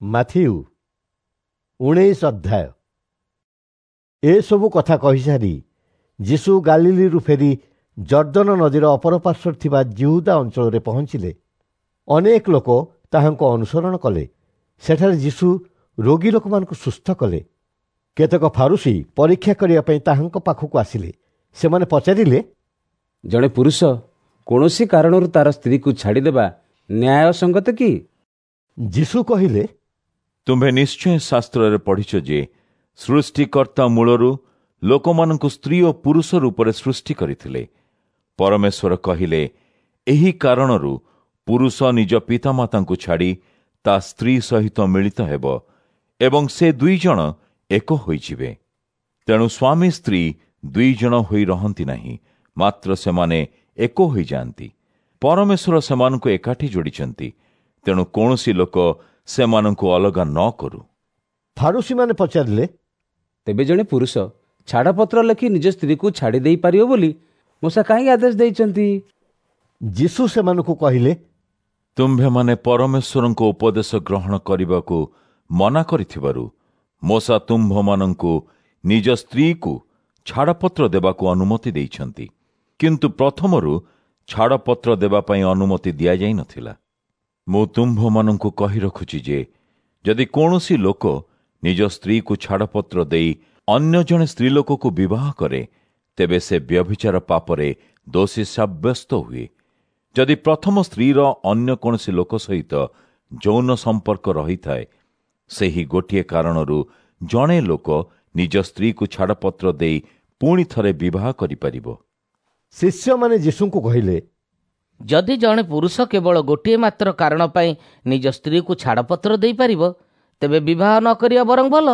Matthew 19 ଅଧ୍ୟାୟ। ଏସବୁ କଥା କହିସାରି ଯୀଶୁ ଗାଲିଲରୁ ଫେରି ଜର୍ଦ୍ଦନ ନଦୀର ଅପର ପାର୍ଶ୍ୱରେ ଥିବା ଜିହୁଦା ଅଞ୍ଚଳରେ ପହଞ୍ଚିଲେ। ଅନେକ ଲୋକ ତାହାଙ୍କୁ ଅନୁସରଣ କଲେ। ସେଠାରେ ଯୀଶୁ ରୋଗୀ ଲୋକମାନଙ୍କୁ ସୁସ୍ଥ କଲେ। କେତେକ ଫାରୁସୀ ପରୀକ୍ଷା କରିବା ପାଇଁ ତାହାଙ୍କ ପାଖକୁ ଆସିଲେ। ସେମାନେ ପଚାରିଲେ, ଜଣେ ପୁରୁଷ କୌଣସି କାରଣରୁ ତାର ସ୍ତ୍ରୀକୁ ଛାଡ଼ିଦେବା ନ୍ୟାୟସଙ୍ଗତ କି? ଯୀଶୁ କହିଲେ, ତୁମ୍ଭେ ନିଶ୍ଚୟ ଶାସ୍ତ୍ରରେ ପଢ଼ିଛ ଯେ ସୃଷ୍ଟିକର୍ତ୍ତା ମୂଳରୁ ଲୋକମାନଙ୍କୁ ସ୍ତ୍ରୀ ଓ ପୁରୁଷ ରୂପରେ ସୃଷ୍ଟି କରିଥିଲେ। ପରମେଶ୍ୱର କହିଲେ, ଏହି କାରଣରୁ ପୁରୁଷ ନିଜ ପିତାମାତାଙ୍କୁ ଛାଡ଼ି ତା ସ୍ତ୍ରୀ ସହିତ ମିଳିତ ହେବ ଏବଂ ସେ ଦୁଇଜଣ ଏକ ହୋଇଯିବେ। ତେଣୁ ସ୍ୱାମୀ ସ୍ତ୍ରୀ ଦୁଇଜଣ ହୋଇ ରହନ୍ତି ନାହିଁ, ମାତ୍ର ସେମାନେ ଏକ ହୋଇଯାଆନ୍ତି। ପରମେଶ୍ୱର ସେମାନଙ୍କୁ ଏକାଠି ଯୋଡ଼ିଛନ୍ତି, ତେଣୁ କୌଣସି ଲୋକ ସେମାନଙ୍କୁ ଅଲଗା ନ କରୁ। ଫାରୁସୀମାନେ ପଚାରିଲେ, ତେବେ ଜଣେ ପୁରୁଷ ଛାଡ଼ପତ୍ର ଲେଖି ନିଜ ସ୍ତ୍ରୀକୁ ଛାଡ଼ି ଦେଇପାରିବ ବୋଲି ମୂଷା କାହିଁକି ଆଦେଶ ଦେଇଛନ୍ତି? ଯୀଶୁ ସେମାନଙ୍କୁ କହିଲେ, ତୁମ୍ଭେମାନେ ପରମେଶ୍ୱରଙ୍କ ଉପଦେଶ ଗ୍ରହଣ କରିବାକୁ ମନା କରିଥିବାରୁ ମୂଷା ତୁମ୍ଭମାନଙ୍କୁ ନିଜ ସ୍ତ୍ରୀକୁ ଛାଡ଼ପତ୍ର ଦେବାକୁ ଅନୁମତି ଦେଇଛନ୍ତି। କିନ୍ତୁ ପ୍ରଥମରୁ ଛାଡ଼ପତ୍ର ଦେବା ପାଇଁ ଅନୁମତି ଦିଆଯାଇ ନଥିଲା। ମୁଁ ତୁମ୍ଭମାନଙ୍କୁ କହି ରଖୁଛି ଯେ ଯଦି କୌଣସି ଲୋକ ନିଜ ସ୍ତ୍ରୀକୁ ଛାଡ଼ପତ୍ର ଦେଇ ଅନ୍ୟ ଜଣେ ସ୍ତ୍ରୀ ଲୋକକୁ ବିବାହ କରେ, ତେବେ ସେ ବ୍ୟଭିଚାର ପାପରେ ଦୋଷୀ ସାବ୍ୟସ୍ତ ହୁଏ। ଯଦି ପ୍ରଥମ ସ୍ତ୍ରୀର ଅନ୍ୟ କୌଣସି ଲୋକ ସହିତ ଯୌନ ସମ୍ପର୍କ ରହିଥାଏ, ସେହି ଗୋଟିଏ କାରଣରୁ ଜଣେ ଲୋକ ନିଜ ସ୍ତ୍ରୀକୁ ଛାଡ଼ପତ୍ର ଦେଇ ପୁଣି ଥରେ ବିବାହ କରିପାରିବ। ଶିଷ୍ୟମାନେ ଯୀଶୁଙ୍କୁ କହିଲେ, ଯଦି ଜଣେ ପୁରୁଷ କେବଳ ଗୋଟିଏ ମାତ୍ର କାରଣ ପାଇଁ ନିଜ ସ୍ତ୍ରୀକୁ ଛାଡ଼ପତ୍ର ଦେଇପାରିବ, ତେବେ ବିବାହ ନ କରିବା ବରଂ ଭଲ।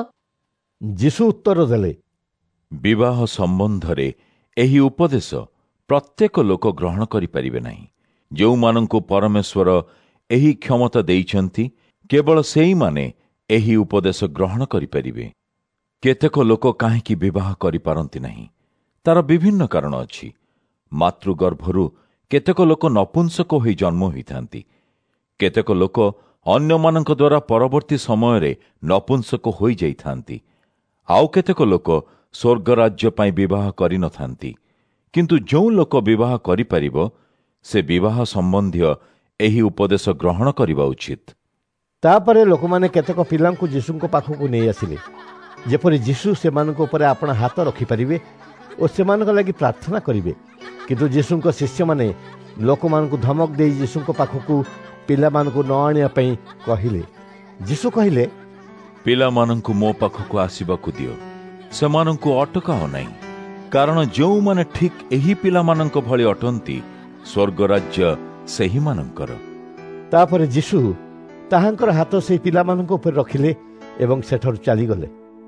ଯୀଶୁ ଉତ୍ତର ଦେଲେ, ବିବାହ ସମ୍ବନ୍ଧରେ ଏହି ଉପଦେଶ ପ୍ରତ୍ୟେକ ଲୋକ ଗ୍ରହଣ କରିପାରିବେ ନାହିଁ। ଯେଉଁମାନଙ୍କୁ ପରମେଶ୍ୱର ଏହି କ୍ଷମତା ଦେଇଛନ୍ତି, କେବଳ ସେଇମାନେ ଏହି ଉପଦେଶ ଗ୍ରହଣ କରିପାରିବେ। କେତେକ ଲୋକ କାହିଁକି ବିବାହ କରିପାରନ୍ତି ନାହିଁ, ତାର ବିଭିନ୍ନ କାରଣ ଅଛି। ମାତୃଗର୍ଭରୁ କେତେକ ଲୋକ ନପୁଂସକ ହୋଇ ଜନ୍ମ ହୋଇଥାନ୍ତି। କେତେକ ଲୋକ ଅନ୍ୟମାନଙ୍କ ଦ୍ୱାରା ପରବର୍ତ୍ତୀ ସମୟରେ ନପୁଂସକ ହୋଇଯାଇଥାନ୍ତି। ଆଉ କେତେକ ଲୋକ ସ୍ୱର୍ଗରାଜ୍ୟ ପାଇଁ ବିବାହ କରିନଥାନ୍ତି। କିନ୍ତୁ ଯେଉଁ ଲୋକ ବିବାହ କରିପାରିବ, ସେ ବିବାହ ସମ୍ବନ୍ଧୀୟ ଏହି ଉପଦେଶ ଗ୍ରହଣ କରିବା ଉଚିତ। ତାପରେ ଲୋକମାନେ କେତେକ ପିଲାଙ୍କୁ ଯୀଶୁଙ୍କ ପାଖକୁ ନେଇ ଆସିଲେ, ଯେପରି ଯୀଶୁ ସେମାନଙ୍କ ଉପରେ ଆପଣ ହାତ ରଖିପାରିବେ ଓ ସେମାନଙ୍କ ଲାଗି ପ୍ରାର୍ଥନା କରିବେ। କିନ୍ତୁ ଯୀଶୁଙ୍କ ଶିଷ୍ୟମାନେ ଲୋକମାନଙ୍କୁ ଧମକ ଦେଇ ଯୀଶୁଙ୍କ ପାଖକୁ ପିଲାମାନଙ୍କୁ ନ ଆଣିବା ପାଇଁ କହିଲେ। ଯୀଶୁ କହିଲେ, ପିଲାମାନଙ୍କୁ ମୋ ପାଖକୁ ଆସିବାକୁ ଦିଅ, ସେମାନଙ୍କୁ ଅଟକାଅ ନାହିଁ, କାରଣ ଯେଉଁମାନେ ଠିକ୍ ଏହି ପିଲାମାନଙ୍କ ଭଳି ଅଟନ୍ତି, ସ୍ୱର୍ଗରାଜ୍ୟ ସେହିମାନଙ୍କର। ତାପରେ ଯୀଶୁ ତାହାଙ୍କର ହାତ ସେହି ପିଲାମାନଙ୍କ ଉପରେ ରଖିଲେ ଏବଂ ସେଠାରୁ ଚାଲିଗଲେ।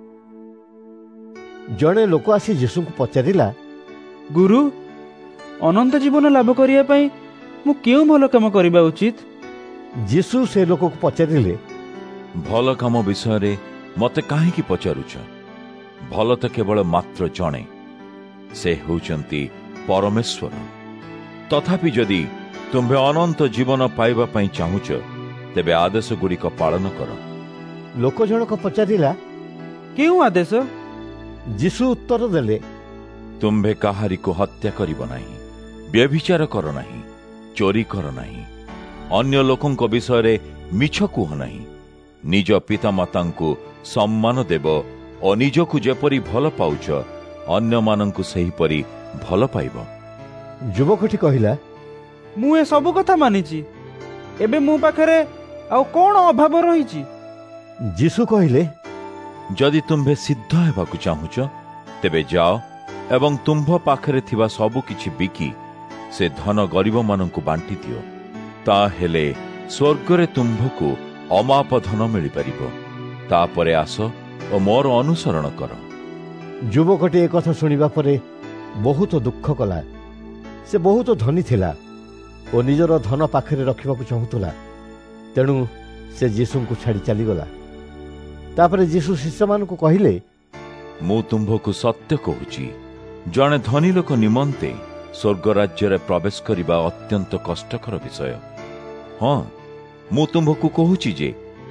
ଜଣେ ଲୋକ ଆସି ଯୀଶୁଙ୍କୁ ପଚାରିଲା, ଗୁରୁ, ଅନନ୍ତ ଜୀବନ ଲାଭ କରିବା ପାଇଁ ମୁଁ କେଉଁ ଭଲ କାମ କରିବା ଉଚିତ? ଯୀଶୁ ସେ ଲୋକକୁ ପଚାରିଲେ, ଭଲ କାମ ବିଷୟରେ ମୋତେ କାହିଁକି ପଚାରୁଛ? ଭଲ ତ କେବଳ ମାତ୍ର ଜଣେ, ସେ ହେଉଛନ୍ତି ପରମେଶ୍ୱର। ତଥାପି ଯଦି ତୁମ୍ଭେ ଅନନ୍ତ ଜୀବନ ପାଇବା ପାଇଁ ଚାହୁଁଛ, ତେବେ ଆଦେଶଗୁଡ଼ିକ ପାଳନ କର। ଲୋକ ଜଣକ ପଚାରିଲା, କେଉଁ ଆଦେଶ? ଯୀଶୁ ଉତ୍ତର ଦେଲେ, ତୁମ୍ଭେ କାହାରିକୁ ହତ୍ୟା କରିବ ନାହିଁ, ବ୍ୟଭିଚାର କର ନାହିଁ, ଚୋରି କର ନାହିଁ, ଅନ୍ୟ ଲୋକଙ୍କ ବିଷୟରେ ମିଛ କୁହ ନାହିଁ, ନିଜ ପିତାମାତାଙ୍କୁ ସମ୍ମାନ ଦେବ ଓ ନିଜକୁ ଯେପରି ଭଲ ପାଉଛ, ଅନ୍ୟମାନଙ୍କୁ ସେହିପରି ଭଲ ପାଇବ। ଯୁବକଟି କହିଲା, ମୁଁ ଏସବୁ କଥା ମାନିଛି, ଏବେ ମୋ ପାଖରେ ଆଉ କ'ଣ ଅଭାବ ରହିଛି? ଯୀଶୁ କହିଲେ, ଯଦି ତୁମ୍ଭେ ସିଦ୍ଧ ହେବାକୁ ଚାହୁଁଛ, ତେବେ ଯାଅ ଏବଂ ତୁମ୍ଭ ପାଖରେ ଥିବା ସବୁ କିଛି ବିକି ସେ ଧନ ଗରିବମାନଙ୍କୁ ବାଣ୍ଟି ଦିଅ। ତାହେଲେ ସ୍ୱର୍ଗରେ ତୁମ୍ଭକୁ ଅମାପ ଧନ ମିଳିପାରିବ। ତାପରେ ଆସ ଓ ମୋର ଅନୁସରଣ କର। ଯୁବକଟି ଏକଥା ଶୁଣିବା ପରେ ବହୁତ ଦୁଃଖ କଲା। ସେ ବହୁତ ଧନୀ ଥିଲା ଓ ନିଜର ଧନ ପାଖରେ ରଖିବାକୁ ଚାହୁଁଥିଲା। ତେଣୁ ସେ ଯୀଶୁଙ୍କୁ ଛାଡ଼ି ଚାଲିଗଲା। ତାପରେ ଯୀଶୁ ଶିଷ୍ୟମାନଙ୍କୁ କହିଲେ, ମୁଁ ତୁମ୍ଭକୁ ସତ୍ୟ କହୁଛି, ଜଣେ ଧନୀ ଲୋକ ନିମନ୍ତେ ସ୍ୱର୍ଗରାଜ୍ୟରେ ପ୍ରବେଶ କରିବା ଅତ୍ୟନ୍ତ କଷ୍ଟକର ବିଷୟ। ହଁ, ମୁଁ ତୁମ୍ଭକୁ କହୁଛି ଯେ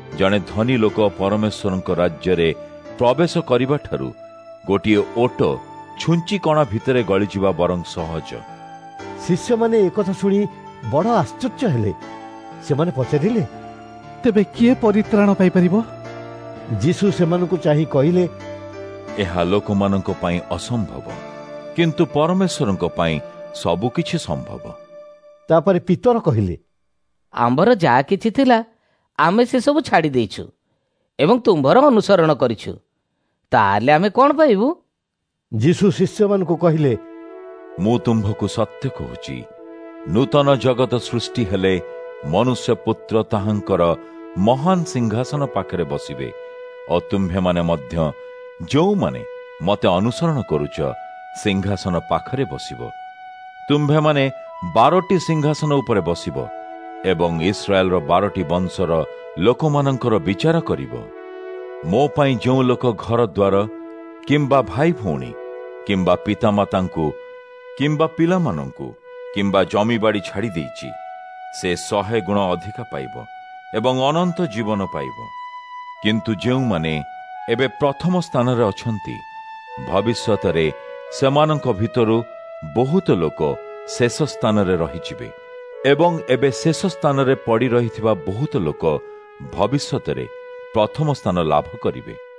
ଜଣେ ଧନୀ ଲୋକ ପରମେଶ୍ୱରଙ୍କ ରାଜ୍ୟରେ ପ୍ରବେଶ କରିବା ଠାରୁ ଗୋଟିଏ ଓଟ ଛୁଞ୍ଚି କଣା ଭିତରେ ଗଳିଯିବା ବରଂ ସହଜ। ଶିଷ୍ୟମାନେ ଏକଥା ଶୁଣି ବଡ଼ ଆଶ୍ଚର୍ଯ୍ୟ ହେଲେ। ସେମାନେ ପଚାରିଲେ, ତେବେ କିଏ ପରିତ୍ରାଣ ପାଇପାରିବ? ଯୀଶୁ ସେମାନଙ୍କୁ ଚାହିଁ କହିଲେ, ଏହା ଲୋକମାନଙ୍କ ପାଇଁ ଅସମ୍ଭବ, କିନ୍ତୁ ପରମେଶ୍ୱରଙ୍କ ପାଇଁ ସବୁକିଛି ସମ୍ଭବ। ତାପରେ ପିତର କହିଲେ, ଆମ୍ଭର ଯାହା କିଛି ଥିଲା ଆମେ ସେସବୁ ଛାଡ଼ି ଦେଇଛୁ ଏବଂ ତୁମ୍ଭର ଅନୁସରଣ କରିଛୁ, ତାହେଲେ ଆମେ କ'ଣ ପାଇବୁ? ଯୀଶୁ ଶିଷ୍ୟମାନଙ୍କୁ କହିଲେ, ମୁଁ ତୁମ୍ଭକୁ ସତ୍ୟ କହୁଛି, ନୂତନ ଜଗତ ସୃଷ୍ଟି ହେଲେ ମନୁଷ୍ୟ ପୁତ୍ର ତାହାଙ୍କର ମହାନ ସିଂହାସନ ପାଖରେ ବସିବେ ଓ ତୁମ୍ଭେମାନେ ମଧ୍ୟ ଯେଉଁମାନେ ମୋତେ ଅନୁସରଣ କରୁଛ ସିଂହାସନ ପାଖରେ ବସିବ। ତୁମ୍ଭେମାନେ 12ଟି ସିଂହାସନ ଉପରେ ବସିବ ଏବଂ ଇସ୍ରାଏଲର 12ଟି ବଂଶର ଲୋକମାନଙ୍କର ବିଚାର କରିବ। ମୋ ପାଇଁ ଯେଉଁ ଲୋକ ଘର ଦ୍ୱାର କିମ୍ବା ଭାଇ ଭଉଣୀ କିମ୍ବା ପିତାମାତାଙ୍କୁ କିମ୍ବା ପିଲାମାନଙ୍କୁ କିମ୍ବା ଜମିବାଡ଼ି ଛାଡ଼ି ଦେଇଛି, ସେ 100 ଗୁଣ ଅଧିକା ପାଇବ ଏବଂ ଅନନ୍ତ ଜୀବନ ପାଇବ। କିନ୍ତୁ ଯେଉଁମାନେ ଏବେ ପ୍ରଥମ ସ୍ଥାନରେ ଅଛନ୍ତି, ଭବିଷ୍ୟତରେ ସେମାନଙ୍କ ଭିତରୁ ବହୁତ ଲୋକ ଶେଷ ସ୍ଥାନରେ ରହିଯିବେ ଏବଂ ଏବେ ଶେଷ ସ୍ଥାନରେ ପଡ଼ି ରହିଥିବା ବହୁତ ଲୋକ ଭବିଷ୍ୟତରେ ପ୍ରଥମ ସ୍ଥାନ ଲାଭ କରିବେ।